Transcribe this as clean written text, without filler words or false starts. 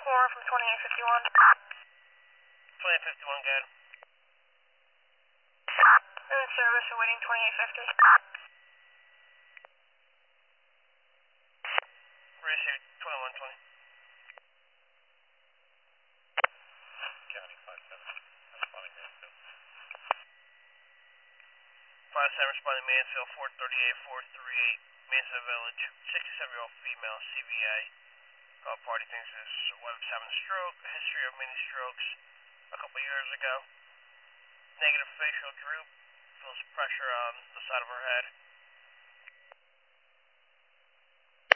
Core from 2851. 2851, good. In service, awaiting 2850. Received 2120. County 57, responding Mansfield. 57 responding Mansfield, 438, Mansfield Village, 67-year-old female, CVA. Party thinks his wife's having a stroke, a history of many strokes a couple years ago. Negative facial droop, feels pressure on the side of her head.